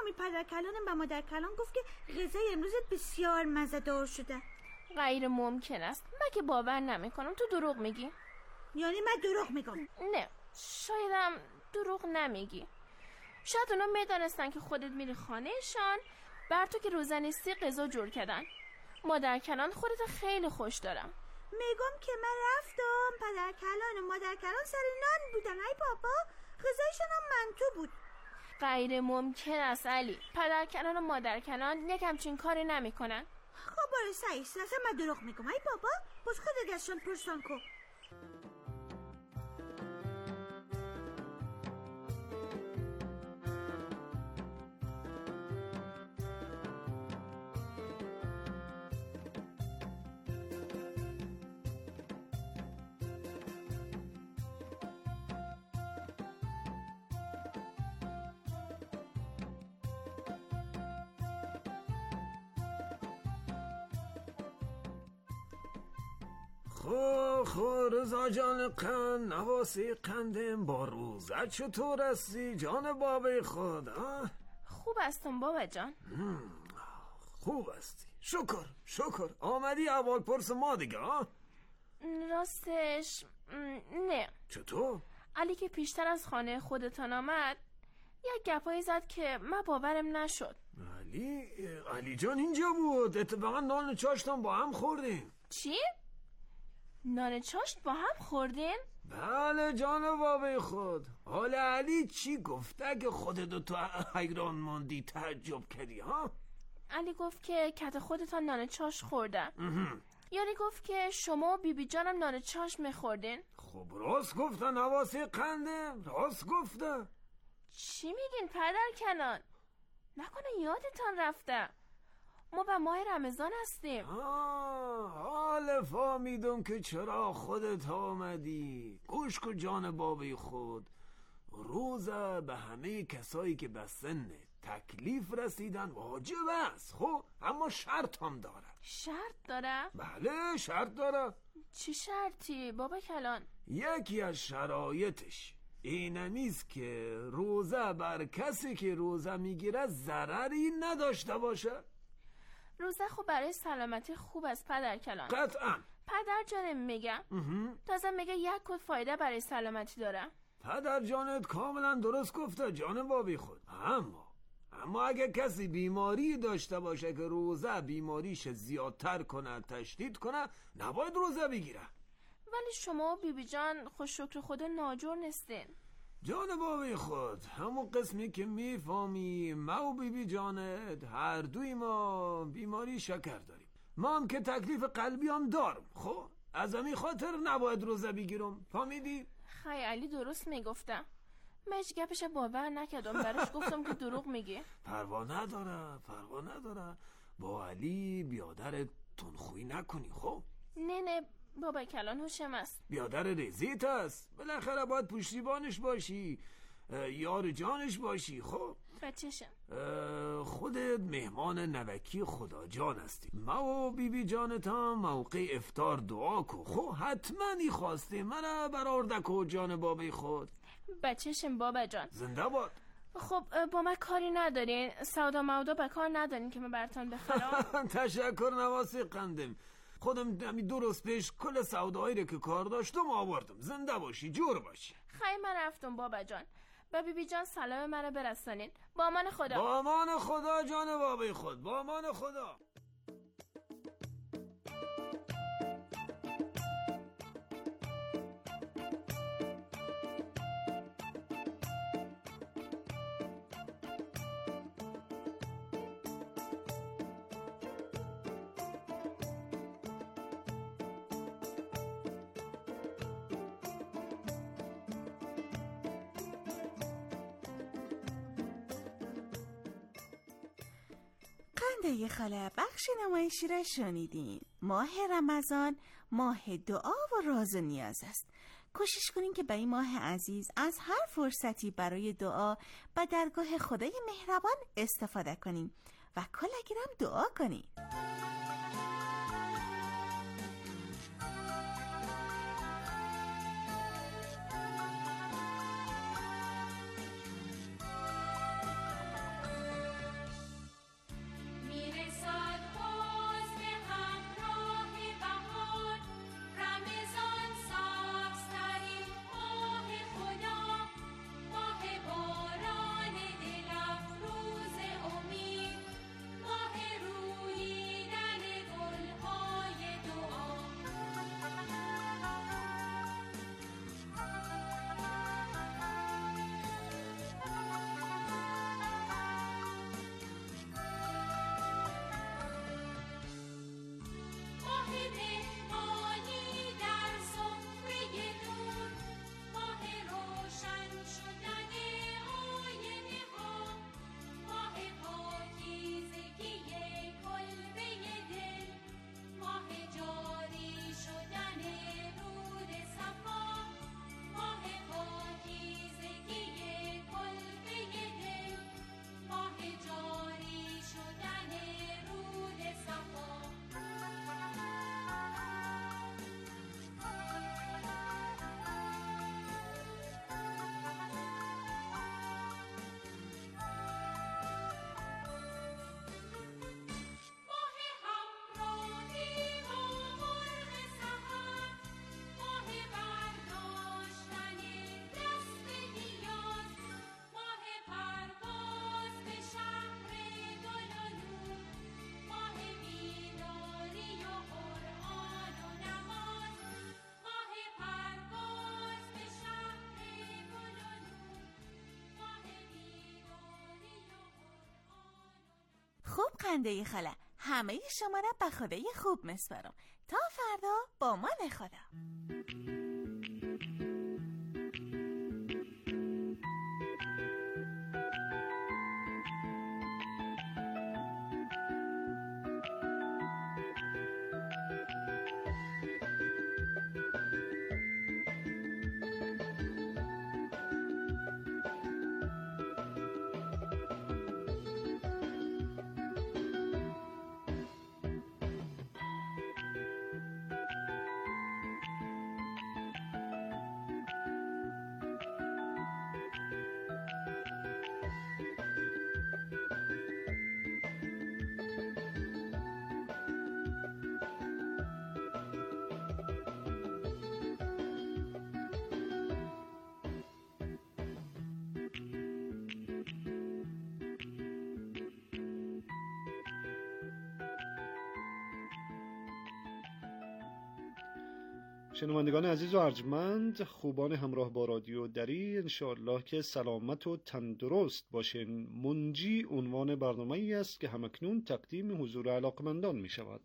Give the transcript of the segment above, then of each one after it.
فامی پدر کلان و مادر کلان گفت که غذای امروزت بسیار مزه‌دار شده. غیر ممکن است. من که باور نمیکنم تو دروغ میگی. یعنی من دروغ میگم؟ نه، شایدم دروغ نمیگی. شاید اونا میدانستن که خودت میری خانهشان، بر تو که روزه نیستی غذا جور کردن. مادر کلان خودت خیلی خوش دارم. میگم که من رفتم پدر کلان و مادر کلان سر نان بودن. ای بابا، غذایشون هم منتو بود. غیر ممکن است علی. پدر کلان و مادر کلان یک همچین کاری نمیکنن. خب برای سعیست اصلا من دروغ میگم. ای بابا، باز خودت ازشان پرسان کن. خو رضا جان قند نواسی قندم با روزت چطور هستی جان بابای خود؟ خوب هستم بابا جان. خوب هستی، شکر آمدی اول پرس ما دیگه. راستش نه. چطور؟ علی که پیشتر از خانه خودتان آمد یک گپایی زد که من باورم نشد. علی جان اینجا بود، اتفاقا نان چاشتم با هم خوردیم. چی؟ نان چاشت با هم خوردین؟ بله جان بابای خود. حالا علی چی گفته که خودت تو حیران ماندی تعجب کردی ها؟ علی گفت که کت خودتان نان چاشت خوردن. یعنی گفت که شما و بیبی جانم نان چاشت میخوردین؟ خب راست گفتن نواسی قنده، راست گفته. چی میگین پدر کنان؟ نکنه یادتان رفته ما به ماه رمضان هستیم. حالا فهمیدم که چرا خودت آمدی. گوش کن جان بابای خود، روزه به همه کسایی که به سن تکلیف رسیدن واجب است. خب اما شرط هم داره. شرط داره؟ بله شرط داره. چی شرطی بابا کلان؟ یکی از شرایطش اینه نیست که روزه بر کسی که روزه میگیره ضرری نداشته باشه. روزه خوب برای سلامتی خوب است پدر کلان. قطعا پدر جانم میگه. تازه میگه یک کد فایده برای سلامتی داره. پدر جانت کاملا درست گفته جان بابی خود. اما اگه کسی بیماری داشته باشه که روزه بیماریش زیادتر کنه تشدید کنه نباید روزه بگیره. ولی شما و بیبی جان خوش شکر خدا ناجور نیستین جان بابی خود. همون قسمی که میفهمی ما و بیبی جانت هر دوی ما بیماری شکر داریم. ما هم که تکلیف قلبی هم دارم. خب از همین خاطر نباید روزه بگیرم. فهمیدی؟ علی درست میگفتم. من هیچ گپش باور نکردم. براش گفتم که دروغ میگه. پروا نداره. با علی بیادر تنخوی نکنی. خب نه بابا کلان هوشم است. بیادر ریزیت است. بالاخره باید پشتیبانش باشی، یار جانش باشی. خب بچه‌شم خودت مهمان نوکی خدا جان هستی. ما و بیبی جانت هم موقع افطار دعا کو. خب حتما خواسته منو برآورده کو جان بابای خود. بچه‌شم بابا جان. زنده باد. خب با من کاری ندارین؟ سودا مودا به کار ندارین که من براتون بخرم؟ تشکر نواسی قندم. خودم همی 2 روز پیش کل سودایی رو که کار داشتم آوردم. زنده باشی، جور باشی. خیلی من رفتم بابا جان. با بیبی جان سلام منو برسانین. با امان خدا. با امان خدا جان بابای خود. با امان خدا. قنده خاله بخش نمایشی را شنیدین. ماه رمضان ماه دعا و راز و نیاز است. کوشش کنین که به این ماه عزیز از هر فرصتی برای دعا به درگاه خدای مهربان استفاده کنین و کلگیرم دعا کنین. خوب خنده خاله، همه شما را به خدای خوب میسپارم. تا فردا با مال خدا. شنوندگان عزیز و ارجمند، خوبان همراه با رادیو دری، انشاءالله که سلامت و تندرست باشین. منجی عنوان برنامه‌ای است که همکنون تقدیم حضور علاقمندان می شود.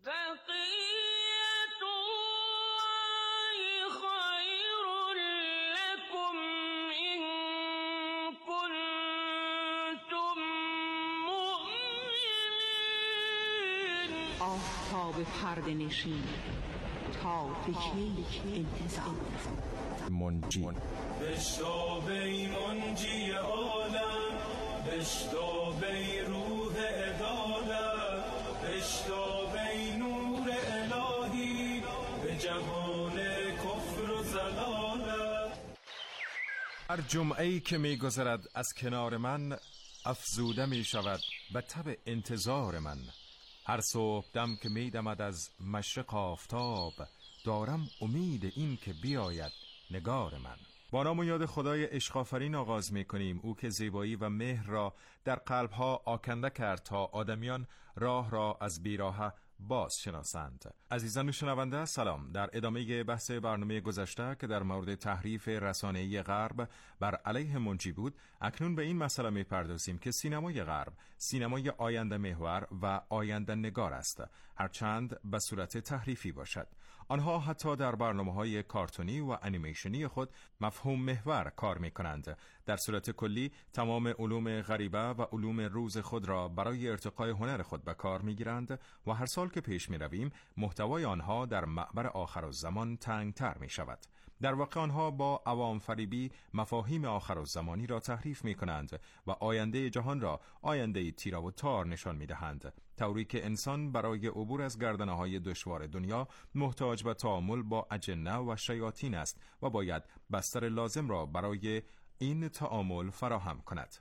آفتاب پرده نشین، تا به کی انتظار؟ منجی بشتاب ای منجی عالم، بشتاب ای روح عدالت، بشتاب ای نور الهی به جهان کفر و ضلالت. هر جمعه‌ای که می‌گذرد از کنار من، افزوده می‌شود به تب انتظار من. هر صبح دم که می‌دمد از مشرق آفتاب، دارم امید این که بیاید نگار من. با نام و یاد خدای عشق آفرین آغاز می‌کنیم، او که زیبایی و مهر را در قلب‌ها آکنده کرد تا آدمیان راه را از بیراه باز شناسند. عزیزان شنونده سلام. در ادامه بحث برنامه گذشته که در مورد تحریف رسانه‌ای غرب بر علیه منجی بود، اکنون به این مسئله می‌پردازیم که سینمای غرب سینمای آینده محور و آینده نگار است، هرچند به صورت تحریفی باشد. آنها حتی در برنامه‌های کارتونی و انیمیشنی خود مفهوم محور کار می‌کنند. در صورت کلی تمام علوم غریبه و علوم روز خود را برای ارتقای هنر خود به کار می‌گیرند و هر سال که پیش می‌رویم محتوای آنها در معبر آخرالزمان تنگ‌تر می‌شود. در واقع آنها با عوام فریبی مفاهیم آخرالزمانی را تحریف می‌کنند و آینده جهان را آینده تیره و تار نشان می‌دهند، طوری که انسان برای عبور از گردنه‌های دشوار دنیا محتاج به تعامل با اجنه و شیاطین است و باید بستر لازم را برای این تعامل فراهم کند.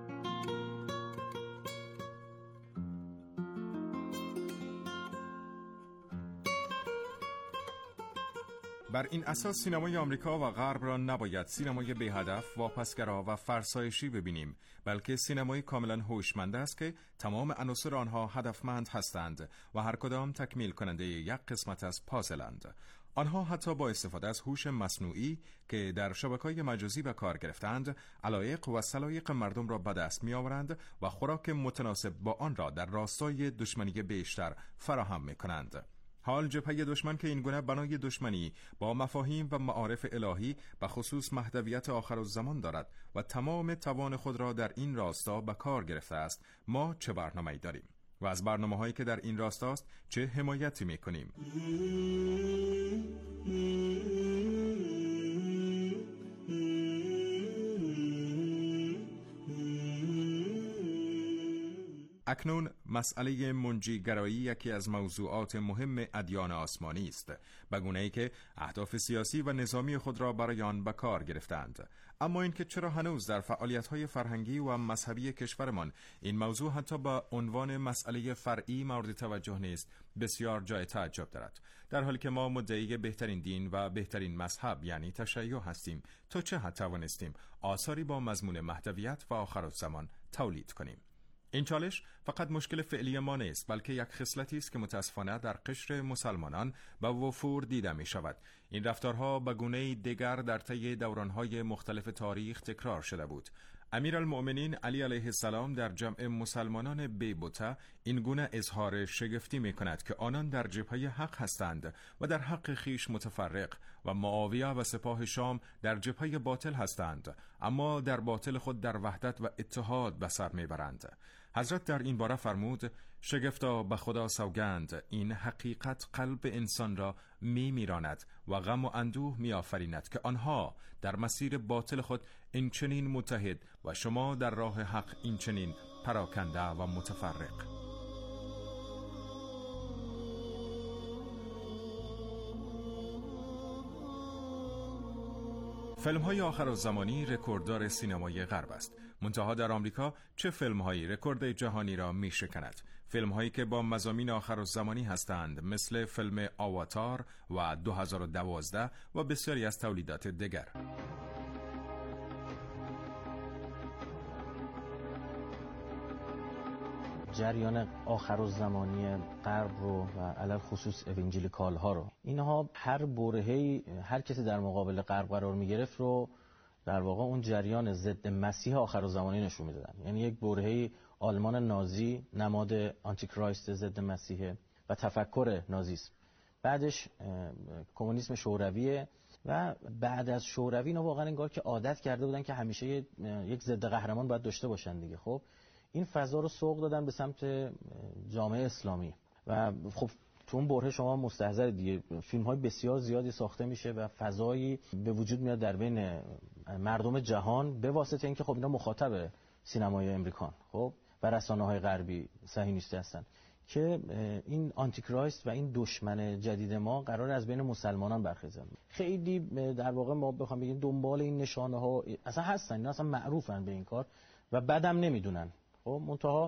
بر این اساس سینمای آمریکا و غرب را نباید سینمای بی‌هدف، واپسگرا و فرسایشی ببینیم، بلکه سینمای کاملا هوشمند است که تمام عناصر آنها هدفمند هستند و هر کدام تکمیل کننده یک قسمت از پازلند. آنها حتی با استفاده از هوش مصنوعی که در شبکه‌های مجازی به کار گرفتند، علایق و سلایق مردم را به دست می‌آورند و خوراک متناسب با آن را در راستای دشمنی بیشتر فراهم می‌کنند. حال جبهه دشمن که اینگونه بنای دشمنی با مفاهیم و معارف الهی به خصوص مهدویت آخرالزمان دارد و تمام توان خود را در این راستا به کار گرفته است، ما چه برنامه‌ای داریم و از برنامه‌هایی که در این راستاست چه حمایتی می‌کنیم؟ اکنون مسئله منجیگرایی یکی از موضوعات مهم ادیان آسمانی است، به گونه‌ای که اهداف سیاسی و نظامی خود را برای آن به کار گرفتند. اما اینکه چرا هنوز در فعالیت‌های فرهنگی و مذهبی کشورمان این موضوع حتی با عنوان مسئله فرعی مورد توجه نیست، بسیار جای تعجب دارد، در حالی که ما مدعی بهترین دین و بهترین مذهب یعنی تشیع هستیم. تا چه حد توانستیم آثاری با مضمون مهدویت و آخرالزمان تولید کنیم؟ این چالش فقط مشکل فعلی ما نیست، بلکه یک خصلتی است که متاسفانه در قشر مسلمانان به وفور دیده می شود. این رفتارها به گونه‌ای دیگر در طی دورانهای مختلف تاریخ تکرار شده بود. امیرالمؤمنین علی علیه السلام در جمع مسلمانان بیبوته این گونه اظهار شگفتی می کند که آنان در جبهه حق هستند و در حق خیش متفرق و معاویه و سپاه شام در جبهه باطل هستند، اما در باطل خود در وحدت و اتحاد به سر می برند. حضرت در این باره فرمود: شگفتا به خدا سوگند، این حقیقت قلب انسان را میراند و غم و اندوه میآفریند که آنها در مسیر باطل خود این چنین متحد و شما در راه حق این چنین پراکنده و متفرق. فیلم‌های آخرالزمانی رکورددار سینمای غرب است. منتها در آمریکا چه فیلم‌هایی رکورد جهانی را می‌شکند؟ فیلم‌هایی که با مضامین آخرالزمانی هستند، مثل فیلم آواتار و 2012 و بسیاری از تولیدات دیگر. جریان آخرالزمانی غرب رو و علل خصوص اوانجلیکال ها رو، اینها هر برهه‌ای هر کسی در مقابل غرب قرار می‌گرفت رو در واقع اون جریان ضد مسیح آخرالزمانی نشون میدادن. یعنی یک برهه‌ای آلمان نازی نماد آنتی کرایست ضد مسیحه و تفکر نازیسم، بعدش کمونیسم شورویه و بعد از شوروی اینا واقعا انگار که عادت کرده بودن که همیشه یک ضد قهرمان باید داشته باشن دیگه. خب این فضا رو سوق دادن به سمت جامعه اسلامی و خب تو اون بره شما مستحضر دیگه فیلم‌های بسیار زیادی ساخته میشه و فضایی به وجود میاد در بین مردم جهان به واسطه اینکه خب اینا مخاطب سینمای امریکان خب و رسانه‌های غربی صهیونیستی هستن که این آنتی کرایست و این دشمن جدید ما قرار از بین مسلمانان برخیزن. خیلی در واقع ما بخوام بگیم دنبال این نشانه‌ها اصلا هستن، اینا اصلا معروفن به این کار و بعدم نمیدونن. خب منتها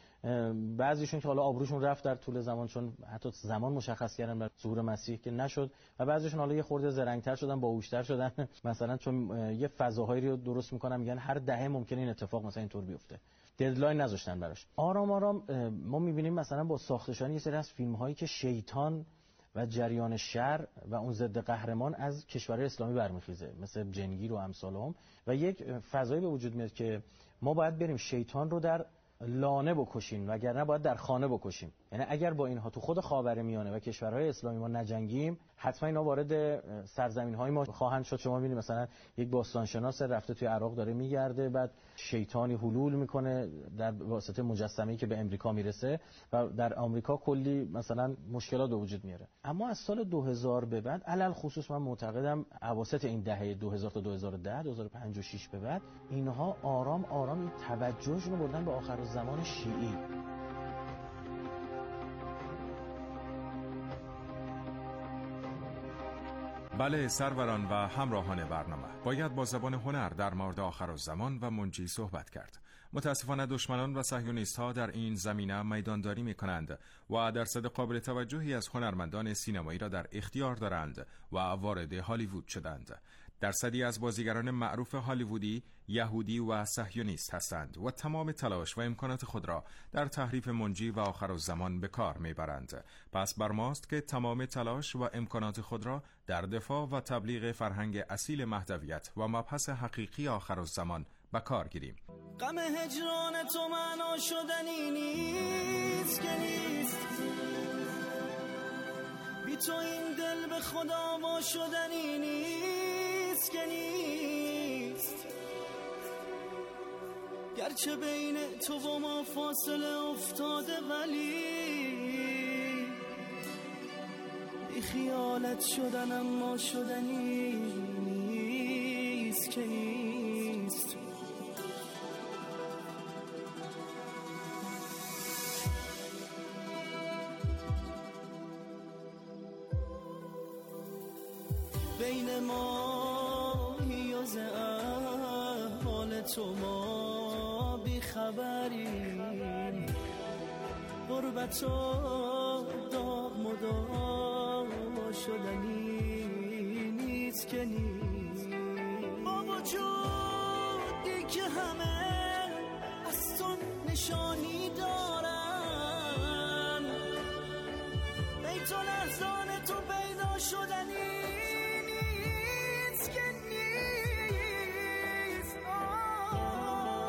بعضیشون که حالا آبروشون رفت در طول زمان، چون حتی زمان مشخص کردن بر ظهور مسیح که نشد و بعضیشون حالا یه خورده زرنگ‌تر شدن، باهوش‌تر شدن، مثلا چون یه فضاهایی رو درست می‌کنن میگن هر دهه ممکنه این اتفاق مثلا اینطور بیفته، ددلاین نذاشتن براش. آرام آرام ما می‌بینیم مثلا با ساختشان یه سری از فیلم‌هایی که شیطان و جریان شر و اون ضد قهرمان از کشورهای اسلامی برمیخیزه، مثل جنگیر و امثالهم، و یک فضایی به وجود میاد که ما باید بریم شیطان رو در لانه بکشیم وگرنه باید در خانه بکشیم. یعنی اگر با اینها تو خود خاورمیانه و کشورهای اسلامی ما نجنگیم، حتما اینا وارد سرزمین‌های ما خواهند شد. شما می‌بینید مثلا یک باستانشناس رفته توی عراق داره میگرده، بعد شیطانی حلول میکنه در واسطه مجسمه‌ای که به امریکا میرسه و در آمریکا کلی مثلا مشکلات به وجود میاره. اما از سال 2000 به بعد، علل خصوص من معتقدم اواسط این دهه 2000 تا 2010 2005 و 6 به بعد، اینها آرام آرام این توجهشون رو بردن به آخرالزمان شیعی. بله سروران و همراهان برنامه، باید با زبان هنر در مورد آخرالزمان و منجی صحبت کرد. متاسفانه دشمنان و صهیونیست‌ها در این زمینه میدانداری می‌کنند و درصد قابل توجهی از هنرمندان سینمایی را در اختیار دارند و وارد هالیوود شدند. درصدی از بازیگران معروف هالیوودی یهودی و صهیونیست هستند و تمام تلاش و امکانات خود را در تحریف منجی و آخرالزمان به کار میبرند. پس بر ماست که تمام تلاش و امکانات خود را در دفاع و تبلیغ فرهنگ اصیل مهدویت و مبحث حقیقی آخرالزمان به کار گیریم. غم هجران تو معنا شدنی نیست که نیست، بی تو این دل به خدا ما شدنی نیست که نیست، گرچه بین تو و ما فاصله افتاده ولی بی خیالت شدن اما شدنی نیست که نیست. بین ما یاز احوال تو ما بی خبریم، غربت و داغ مدام شدنی نیست که نیست، با وجودی که همه از تو نشانی دارن، بی تو لحظان تو پیدا شدنی نیست که نیست.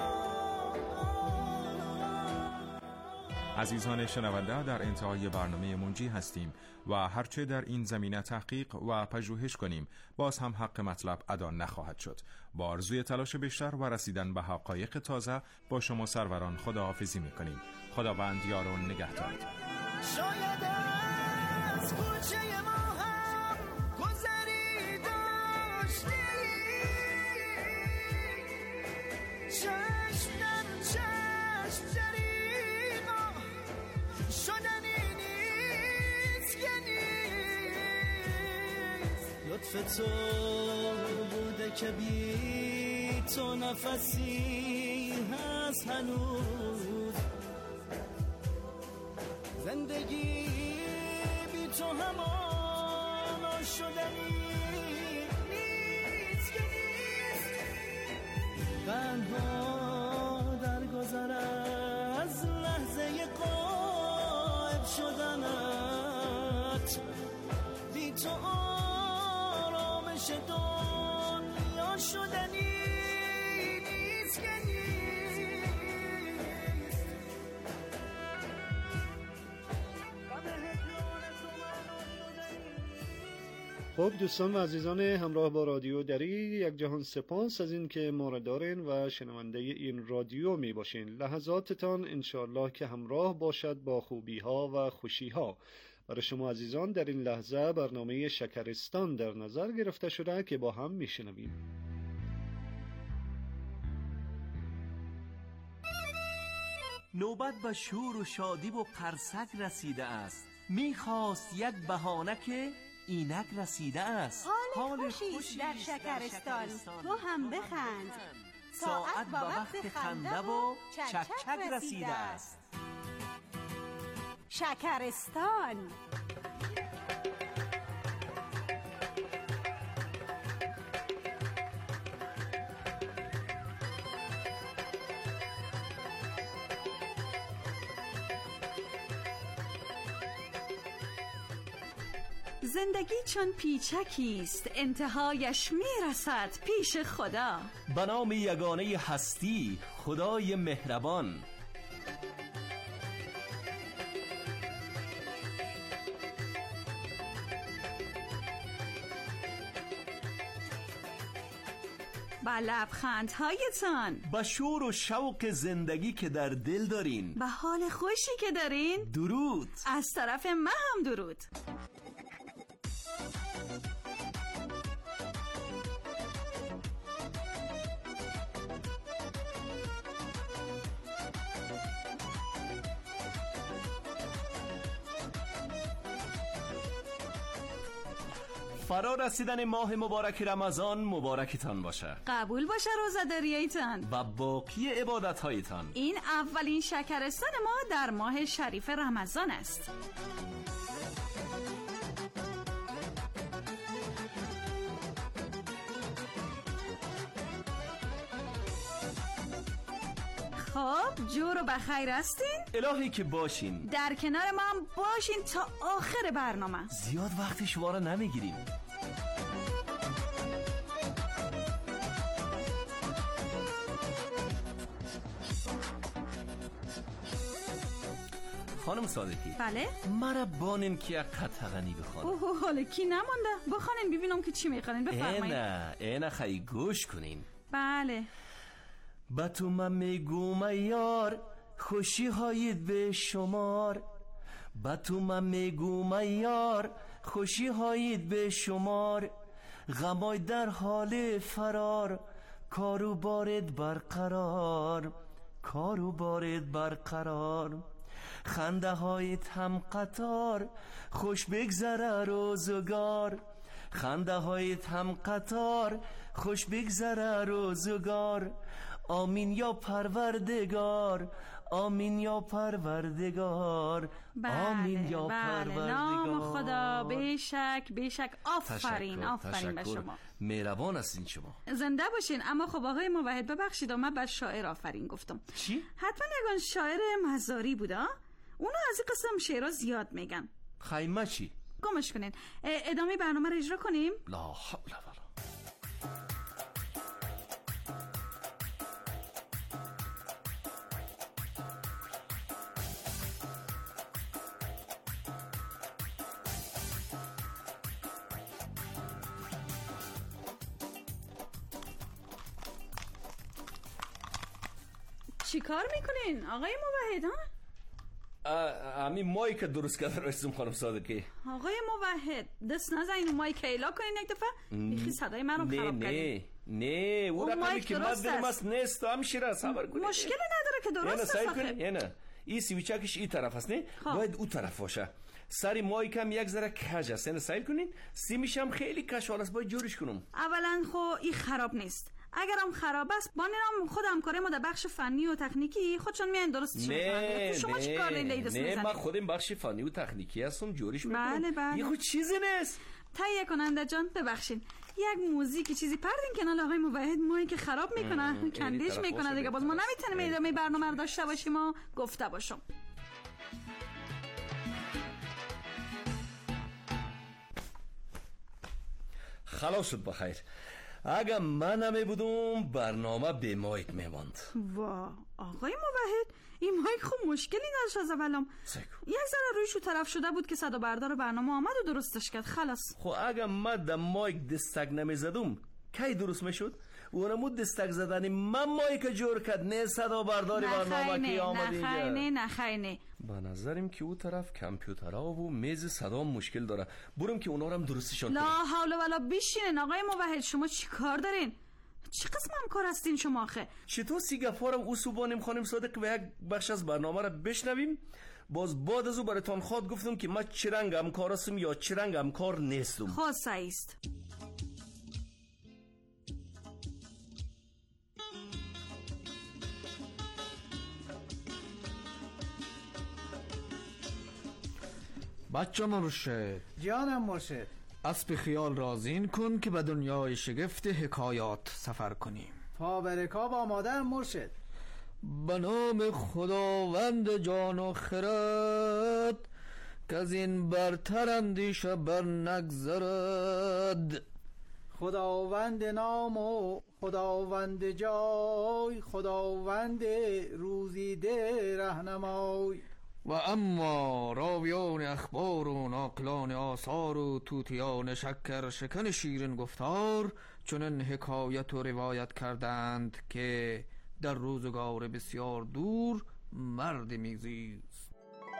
عزیزان شنونده، در انتهای برنامه منجی هستیم و هرچه در این زمینه تحقیق و پژوهش کنیم باز هم حق مطلب ادا نخواهد شد. با آرزوی تلاش بیشتر و رسیدن به حقایق تازه با شما سروران خداحافظی می‌کنیم. خداوند یار و نگهدار. شاید از کوچه ما هم گذری داشتی، چشم در چشم دریغا شدنی نیست که نیست. لطف تو بوده که بی تو نفسی هست هنوز، زندگی بی تو همان شدنی نیست که نیست. تنها در گذر از لحظه غایب شدنت، بی تو آرامش دنیا شدنی نیست که نیست. خب دوستان و عزیزان همراه با رادیو دری، یک جهان سپاس از این که ما را دارین و شنونده این رادیو می باشین. لحظاتتان انشاءالله که همراه باشد با خوبی ها و خوشی ها. برای شما عزیزان در این لحظه برنامه شکرستان در نظر گرفته شده که با هم می شنویم. نوبت به شور و شادی و قرصک رسیده است. میخواست یک بهانه که اینک رسیده است. حال خوشی در شکرستان، تو هم بخند. ساعت به وقت خنده و چک چک رسیده است. شکرستان. زندگی چون پیچکی است، انتهایش میرسد پیش خدا. به نام یگانه هستی، خدای مهربان. با لبخندهایتان، با شور و شوق زندگی که در دل دارین، با حال خوشی که دارین، درود. از طرف من هم درود. فرا رسیدن ماه مبارک رمضان مبارکتان باشه. قبول باشه روزه‌داریتان و باقی عبادت‌هایتان. این اولین شکرستان ما در ماه شریف رمضان است. خب جور و بخیر هستین؟ الهی که باشین. در کنار ما هم باشین تا آخر برنامه. زیاد وقت شما را نمیگیریم. خانم صادقی. بله؟ مرا بانین که یک قطغنی بخوانم. اوه حالا کی نمانده؟ بخوانین ببینم که چی میخوانین. بفرمایید. اینه خیلی گوش کنین. بله. با تو من میگوم یار، خوشی هایید به شمار. با تو من میگوم یار، خوشی هایید به شمار. غمای در حال فرار، کارو بارد برقرار. کارو بارد برقرار. خنده هایت هم قطار، خوش بگذره روزگار. خنده هایت هم قطار، خوش بگذره روزگار. آمین یا پروردگار، آمین یا پروردگار. آمین یا پروردگار. نام خدا. بیشک بیشک. آفرین آفرین به شما. مهربان هستین شما. زنده باشین. اما خب آقای موحد ببخشید من بر شاعر آفرین گفتم. چی؟ حتما یگان شاعر مزاری بوده. اونا از این قسم شعرها زیاد میگن. خیمه چی؟ گمش کنین. ادامه برنامه رو اجرا کنیم. لا حول ولا چی کار میکنین آقای موحد ها؟ همین مایک درست کرده رئیسم خانم صادقی. آقای موحد دست نزنین مایک ایلا کنین یک دفعه. بیخی صدای منو خراب کردین. نه اون رقمی که من دلم است نیست. تو همشیره صبر کنید. مشکلی نداره که درست است. نه این سویچکش این طرف است، نه باید اون طرف باشه. سری مایک هم یک ذره کج است، نه سعی کنین. سیمش هم خیلی کشال است، باید جورش کنم. اولا خو این خراب نیست. اگرم خراب است با نام خود همکاری ما در بخش فنی و تکنیکی خودشون میان درستش میکنن. شما چیکار دارین دست میزنید؟ نه من خودم بخش فنی و تکنیکی هستم، جوریش میکنم. بله یه خود چیزی نیست. تهیه کننده جان ببخشین یک موزیکی چیزی پردین کنال آقای موحد مایک خراب میکنن، کندیش میکنن دیگه. باز ما نمیتونیم ادامه برنامه رو داشته باشیم و گفته باشم. خلاص شد بخیر. اگه من نمی بودم برنامه به مایک میماند. وا آقای موحد این مایک خوب مشکلی نداشت از اولم. یک ذره رویشو طرف شده بود که صدا بردار برنامه آمد و درستش کرد. خلاص. خب اگه من در مایک دستک نمی زدم کی درست میشد؟ اونمو دستک زدنی من مایک جور کرد، نه صدا برداری برنامه که آمد اینجا. نه به نظرم که اون طرف کامپیوترها و میز صدا مشکل داره. برم که اونا رو هم درستشون کنم. لا حول ولا بشینن آقای موحد. شما چی کار دارین؟ چه قسم هم کار هستین شما آخه؟ چطور سیگفارم او صبحانیم خانم صادق و یک بخش از برنامه رو بشنویم؟ باز بعد از او براتون خود گفتم که من چه رنگ هم کار هستم یا چه رنگ هم کار نیستم. خود سایست. بچه مرشد جانم مرشد، اسب خیال رازین کن که به دنیای شگفت حکایات سفر کنیم. پا به رکاب آماده مرشد. به نام خداوند جان و خرد که از این برتر اندیشه بر نگذرد. خداوند نام و خداوند جای، خداوند روزیده رهنمای. و اما راویان اخبار و ناقلان آثار و توتیان شکر شکن شیرین گفتار چنین حکایت و روایت کردند که در روزگار بسیار دور مرد میزیست.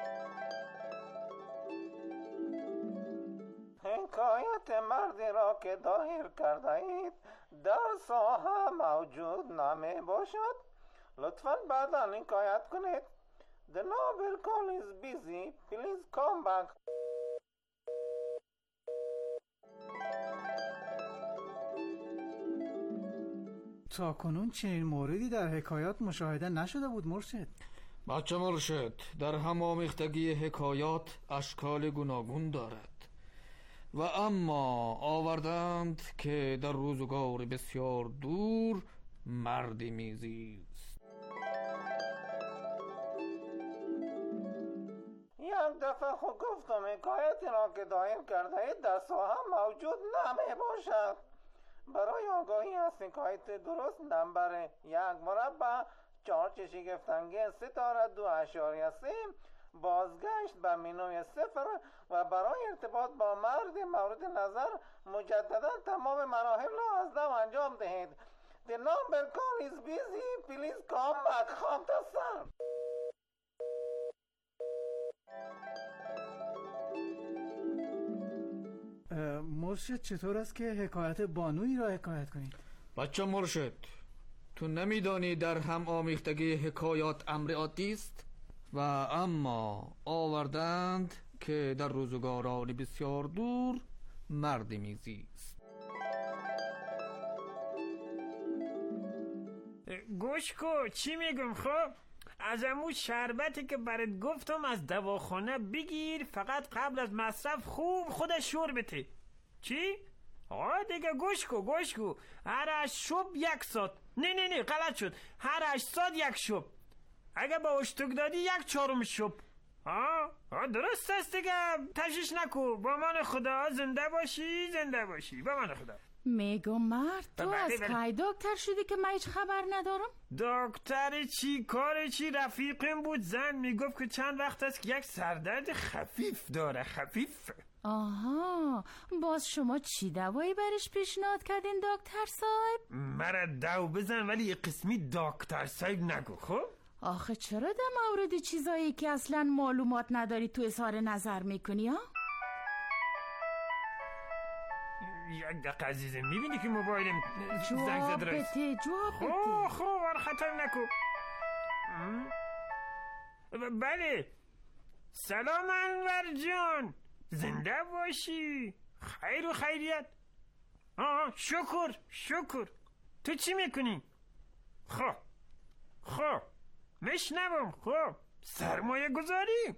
حکایت مردی را که ظاهر کرده اید در ساحه موجود نمی باشد. لطفاً بعدا حکایت کنید. The novel call is busy. Please come back. تا کنون چنین موردی در حکایات مشاهده نشده بود مرشد. بچه مرشد، در هم آمیختگی حکایات اشکال گوناگون دارد و اما آوردند که در روزگار بسیار دور مردی میزیست. یک دفعه خود گفتم حکایتی را که دایر کرده اید در ساحه موجود نمی باشد. برای آگاهی از حکایت درست نمبر 1 مربع 4 شگفت‌انگیز ستاره 2.3 بازگشت به منوی 0 و برای ارتباط با مرد مورد نظر مجددا تمام مراحل را از نو انجام دهید. The number call is busy. Please come back. خامتستم. مرشد چطور است که حکایت بانویی را حکایت کنید؟ بچه مرشد، تو نمیدانی در هم آمیختگی حکایات امر عادی است و اما آوردند که در روزگاران بسیار دور مردی میزیست. گوش کو چی میگم؟ خب از امو شربتی که برات گفتم از دواخانه بگیر، فقط قبل از مصرف خوب خودش شور بده. چی؟ آه دیگه گوش کو هر 8 صبح 1 ساعت. نه غلط شد، هر 8 ساعت 1 صبح. اگه با اشتک دادی 1/4 صبح. درست است دیگه. تشویش نکو. با من خدا زنده باشی با من خدا. میگم مرد تو از کی دکتر شدی که من هیچ خبر ندارم؟ دکتر چی کار چی؟ رفیقم بود زن میگفت که چند وقت است که یک سردرد خفیف داره. خفیف. آها باز شما چی دوایی برش پیشنهاد کردین دکتر صاحب؟ مرا دو بزن ولی یه قسمی دکتر صاحب نگو. خب آخه چرا در مورد چیزایی که اصلا معلومات نداری تو اظهار نظر میکنی ها؟ یک دقیقه عزیزم، میبینی که موبایلم زنگ زد رئیس؟ جواب بده. خوب خطر نکن. بله. سلام انور جان، زنده باشی. خیر و خیریت. شکر. تو چی میکنی؟ خب مشنوم. خب سرمایه گذاری.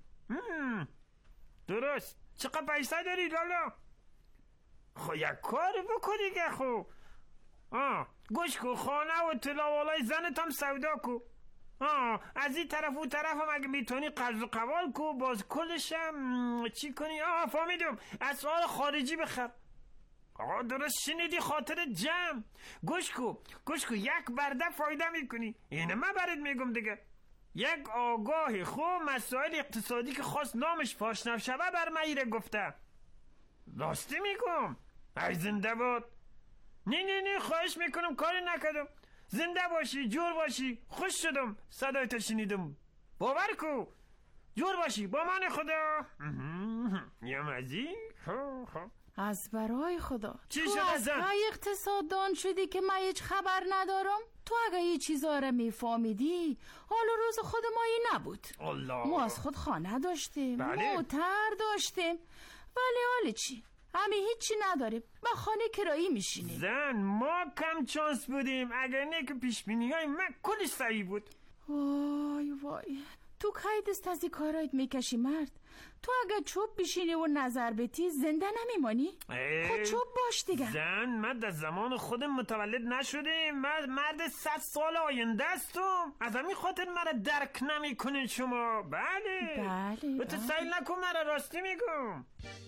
درست. چقدر پیسه داری لالا؟ خب یک کار بکنی دیگه. خب گوش کو، خانه و طلاوالای زنت هم سودا کو. از این طرف و طرف هم اگه میتونی قرض و قوال کو، باز کلش هم چی کنی؟ فهمیدم، اسعار خارجی بخر. درست شنیدی، خاطر جمع. گوش کو یک برده فایده میکنی. اینه من برات میگم دیگه. یک آگاه خوب مسائل اقتصادی که خواست نامش فاش نشوه بر میره گفته. راستی میگم. ای زنده باد. نه خواهش میکنم، کاری نکردم. زنده باشی، جور باشی. خوش شدم صدایت شنیدم. باور کو، جور باشی. با من خدا. یا مزی. از برای خدا چی تو از های اقتصاددان شدی که من هیچ خبر ندارم؟ تو اگه یه چیزا رو میفهمیدی، حال روز خود ما این نبود. ما از خود خانه داشتیم، موتر داشتیم، ولی حال چی؟ همین هیچی نداریم، با خانه کرایی میشینیم. زن ما کم چانس بودیم، اگر نه که پیشبینی های من کلش صحیح بود. وای تو کی دست از این کارایت میکشی مرد؟ تو اگه چوب بشینی و نظر بتی زنده نمیمانی؟ خود چوب باش دیگه. زن من در زمان خودم متولد نشدیم، من مرد 100 سال آینده هستم. از همین خاطر مرا درک نمیکنین شما. بله به تو سیل نکن، مرا راستی میگم.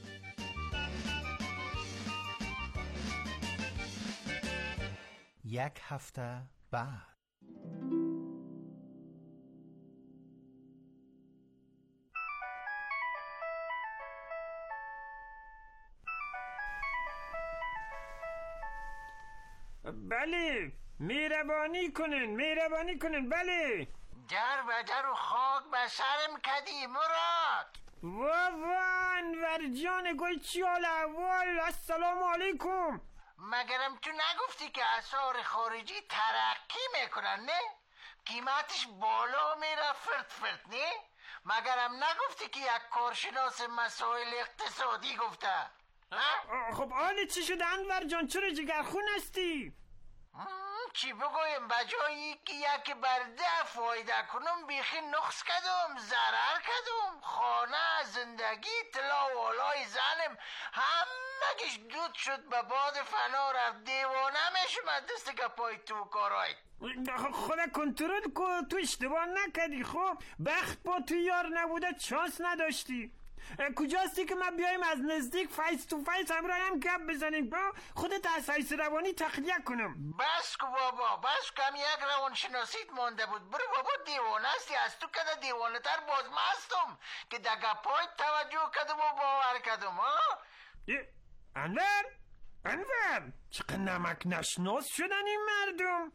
یک هفته بعد. بله مهربانی کنن. بله در و در و خاک به سرم کدی مراد. انور جان گل چی حال احوال؟ السلام علیکم. مگرم تو نگفتی که اسعار خارجی ترقی میکنن نه؟ قیمتش بالا میره فرد نه؟ مگرم نگفتی که یک کارشناس مسائل اقتصادی گفته؟ خب حال چی شده انور جان؟ چرا جگرخون هستی؟ چی بگویم، بجایی که یک برده فایده کنم بیخی نقص کدم، ضرر کدم. خانه، زندگی، طلا و علای زنم همگیش دود شد، به باد فنا رفت. دیوانه میشم دست که پای تو کارای. خدا کنترل کو، تو اشتباه نکردی. خب بخت با تو یار نبوده، چانس نداشتی. کجاستی که ما بیایم از نزدیک فیس تو فیس همراه هم گپ بزنیم، خودت از حیث روانی تخلیه کنم. بس کو بابا، بس کم یک روانشناسیت مانده بود. برو بابا، دیوانه هستی. از تو کده دیوانه تر باز مستم که در گپایت توجه کدم و باور کدم. انور چقدر نمک نشناس شدن این مردم.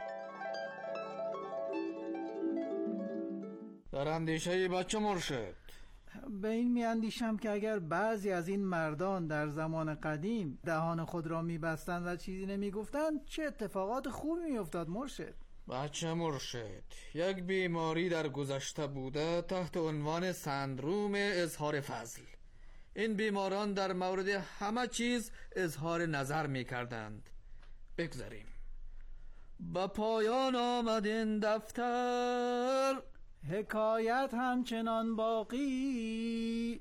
در اندیشه بچه مرشد به این میاندیشم که اگر بعضی از این مردان در زمان قدیم دهان خود را میبستند و چیزی نمیگفتند، چه اتفاقات خوبی میافتاد مرشد. بچه مرشد، یک بیماری در گذشته بوده تحت عنوان سندروم اظهار فضل. این بیماران در مورد همه چیز اظهار نظر میکردند. بگذاریم. به پایان آمد این دفتر، حکایت همچنان باقی.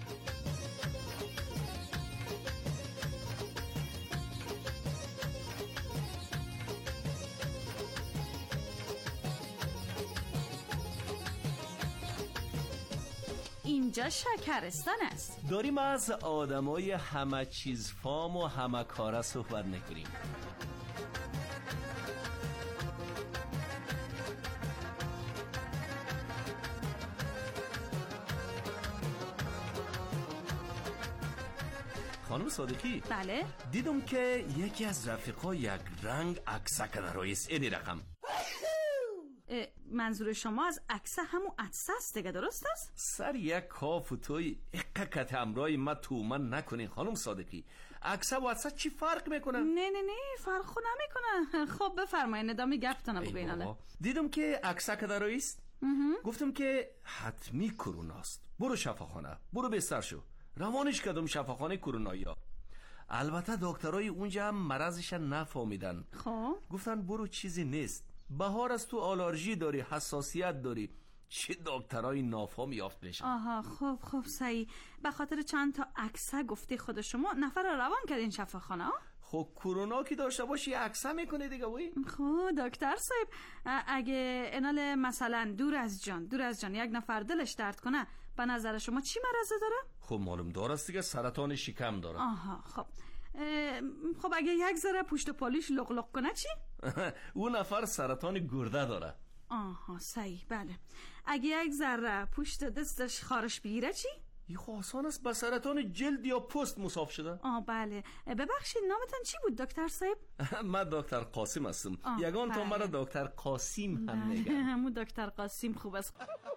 اینجا شکرستان است. داریم از آدمای همه چیز فام و همه کاره صحبت نکنیم. خانم صادقی، بله؟ دیدم که یکی از رفیقا یک رنگ عکسک در رئیس این رقم. منظور شما از عکسه همون عدسه است دیگه، درست است؟ سر یک کاف و توی اقاقت امرای ما تومن نکنین خانم صادقی. عکسه و عدسه چی فرق میکنن؟ نه فرق خود نمیکنن. خب بفرمایید ادامه گپتون بگوین. حالا دیدم که عکسه که درایست، گفتم که حتمی کروناست. برو شفاخانه، برو بستر شو. روانش کردم شفاخانه کرونایی ها. البته دکترای اونجا هم مرضش نفهمیدن. خب گفتن برو چیزی نیست، بهار از تو آلرژی داری، حساسیت داری. چه دکترای نافهم یافت بشن. آها خب صحیح. به خاطر چند تا عکسه گفته خود شما نفر رو روان کردین شفاخانه ها؟ خب کرونا که داشته باشی عکسه میکنه دیگه وای. خب دکتر صاحب اگه انال مثلا دور از جان یک نفر دلش درد کنه، به نظر شما چی مرضه داره؟ خب معلوم داره است دیگه، سرطان شکم داره. آها خب اگه یک ذره پشت پالیش لق کنه چی؟ اون نفر سرطان گرده داره. آها صحیح بله. اگه یک ذره پشت دستش خارش بگیره چی؟ این آسان است، به سرطان جلد یا پوست مصاب شده. بله. ببخشید نامتان چی بود دکتر صاحب؟ من دکتر قاسم هستم. یگان تا مرا دکتر قاسم هم میگن. همون دکتر قاسم خوب است.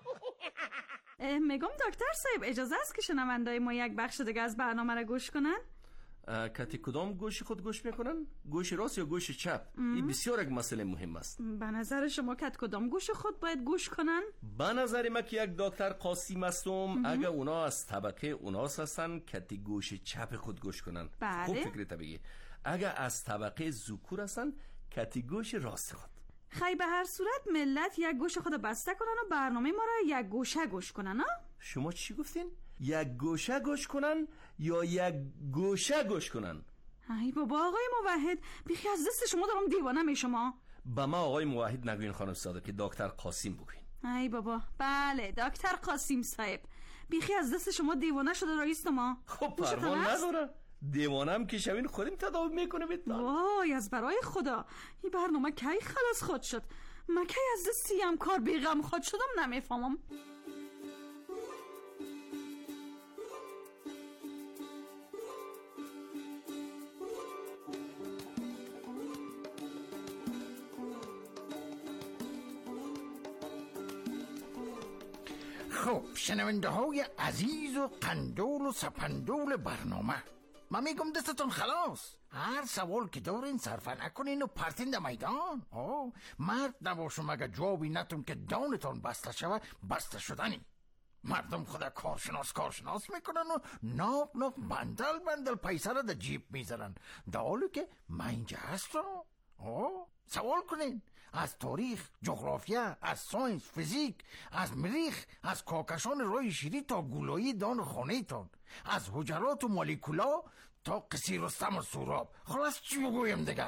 میگم دکتر صاحب اجازه است که شنوندای ما یک بخش دیگه از برنامه را گوش کنن؟ کتی کدام گوش خود گوش میکنن؟ گوش راست یا گوش چپ؟ این بسیار یک مسئله مهم است. به نظر شما کت کدام گوش خود باید گوش کنن؟ به نظر من که یک دکتر قاسم هستم، اگه اونا از طبقه اوناس هستن کتی گوش چپ خود گوش کنن. بله. خوب فکرت بگی. اگه از طبقه ذکور هستن کتی گوش راست خود. خیلی به هر صورت ملت یک گوش خود بسته کنن و برنامه ما را یک گوشه گوش کنن ها؟ شما چی گفتین؟ یک گوشه گوش کنن یا یک گوشه گوش کنن؟ ای بابا آقای موحد، بیخی از دست شما دارم دیوانه می شما. با ما آقای موحد نگوین خانم صادقی، دکتر قاسم بگوین. ای بابا بله دکتر قاسم صاحب، بیخی از دست شما دیوانه شده رئیس ما. خب پروا نداره، دیوانم که شوین خودم تداوی میکنه بیتان. وای از برای خدا، این برنامه کی خلاص خود شد؟ من کی از دستی هم کار بیغم خود شدم نمیفهمم. خب شنونده های عزیز و قندول و سپندول برنامه، من میگم دستتون خلاص. هر سوال که دارین صرفه نکنین و پرتین در میدان. مرد نباشم اگه جوابی نتون که دانتون بسته شوه، بسته شدنی. مردم خدا کارشناس میکنن و ناق بندل پیسه را در جیب میذارن، در حالی که من اینجا هستم. سوال کنین از تاریخ، جغرافیا، از ساینس، فیزیک، از مریخ، از کاکشان روی شیری تا گولایی دان خانه تان، از حجرات و مولکولا تا قصی رستم و سوراب. خلاص چی بگویم دیگه؟